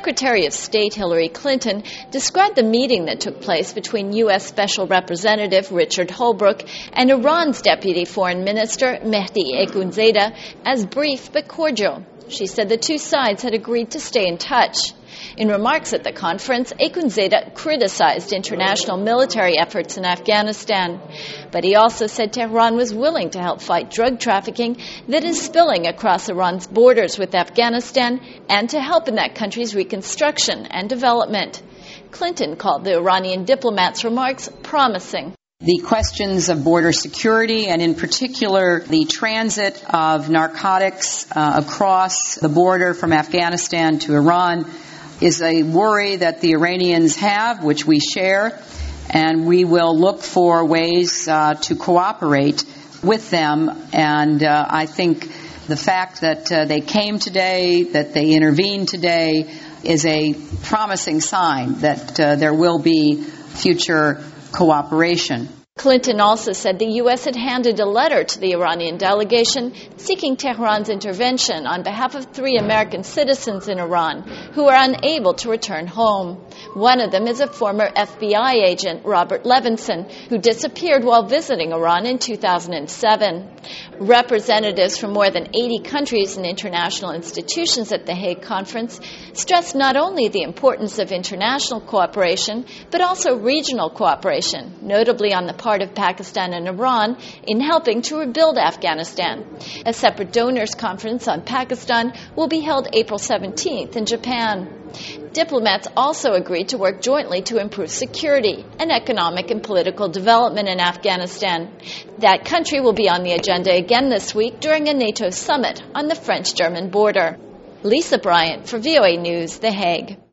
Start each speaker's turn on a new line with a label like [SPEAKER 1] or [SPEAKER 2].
[SPEAKER 1] Secretary of State Hillary Clinton described the meeting that took place between U.S. Special Representative Richard Holbrooke and Iran's Deputy Foreign Minister Mehdi Ekhunzadeh as brief but cordial. She said the two sides had agreed to stay in touch. In remarks at the conference, Ekhunzadeh criticized international military efforts in Afghanistan. But he also said Tehran was willing to help fight drug trafficking that is spilling across Iran's borders with Afghanistan and to help in that country's reconstruction and development. Clinton called the Iranian diplomat's remarks promising.
[SPEAKER 2] The questions of border security, and in particular the transit of narcotics across the border from Afghanistan to Iran, is a worry that the Iranians have, which we share, and we will look for ways to cooperate with them. And I think the fact that they came today, that they intervened today, is a promising sign that there will be future cooperation.
[SPEAKER 1] Clinton also said the U.S. had handed a letter to the Iranian delegation seeking Tehran's intervention on behalf of 3 American citizens in Iran who are unable to return home. One of them is a former FBI agent, Robert Levinson, who disappeared while visiting Iran in 2007. Representatives from more than 80 countries and international institutions at the Hague Conference stressed not only the importance of international cooperation, but also regional cooperation, notably on the part of Pakistan and Iran in helping to rebuild Afghanistan. A separate donors conference on Pakistan will be held April 17th in Japan. Diplomats also agreed to work jointly to improve security and economic and political development in Afghanistan. That country will be on the agenda again this week during a NATO summit on the French-German border. Lisa Bryant for VOA News, The Hague.